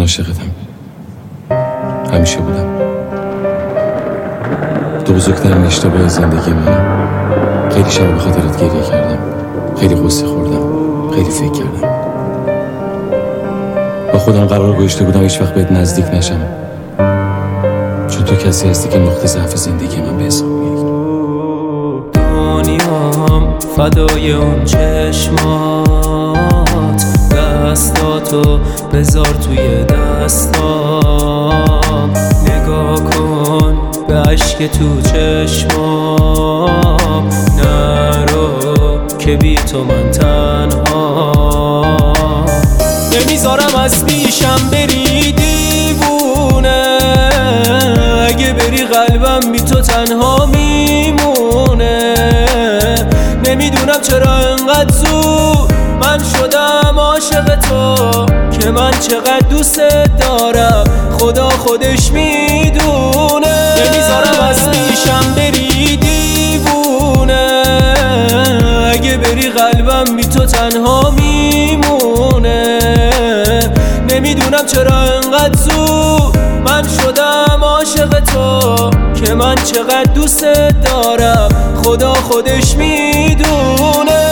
عاشقتم، همیشه بودم. تو بزرگترین اشتباه زندگی منه. خیلی شب به خاطرت گریه کردم، خیلی قصه خوردم، خیلی فکر کردم. با خودم قرار گذاشته بودم هیچ وقت بهت نزدیک نشم، چون تو کسی هستی که نقطه ضعف زندگی من به حساب میاد. دنیام فدای اون چشمات، دستاتو بذار توی دستام، نگاه کن به عشق تو چشمام، نرو که بی تو من تنها، نمیذارم از پیشم بری دیوونه، اگه بری قلبم بی تو تنها میمونه، نمیدونم چرا انقدر زود من شدم عاشق تو، که من چقدر دوست دارم خدا خودش میدونه، نمیذارم از پیشم بری دیوونه، اگه بری قلبم بی تو تنها میمونه، نمیدونم چرا انقدر زود من شدم عاشق تو، که من چقدر دوست دارم خدا خودش میدونه.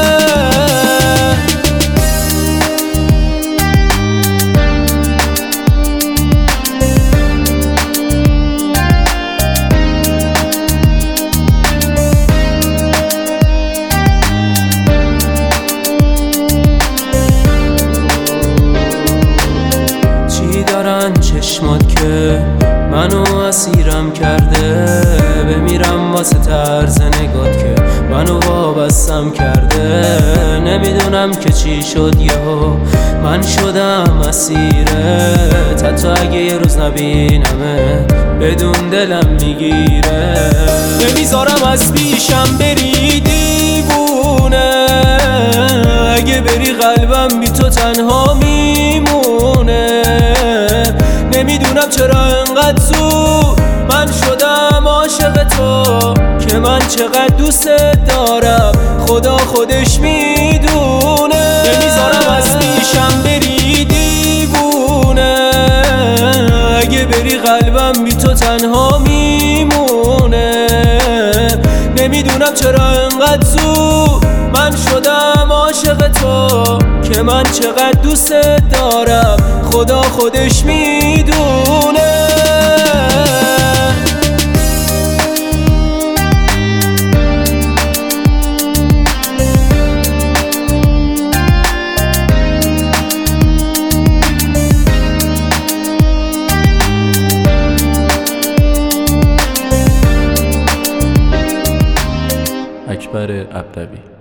چشمات که منو اسیرم کرده، بمیرم واسه طرز نگات که منو وابستم کرده، نمیدونم که چی شد یهو من شدم اسیرت، حتی اگه یه روز نبینمت بدون دلم میگیره، نمیذارم از پیشم بری دیوونه، اگه بری قلبم بی تو تنها میمونه، نمیدونم چرا انقدر زود من شدم عاشق تو، که من چقدر دوست دارم خدا خودش میدونه، نمیذارم از پیشم بری دیوونه، اگه بری قلبم بی تو تنها میمونه، نمیدونم چرا انقدر زود من شدم عاشق تو، که من چقدر دوست دارم خدا خودش میدونه. اکبر ابدوی.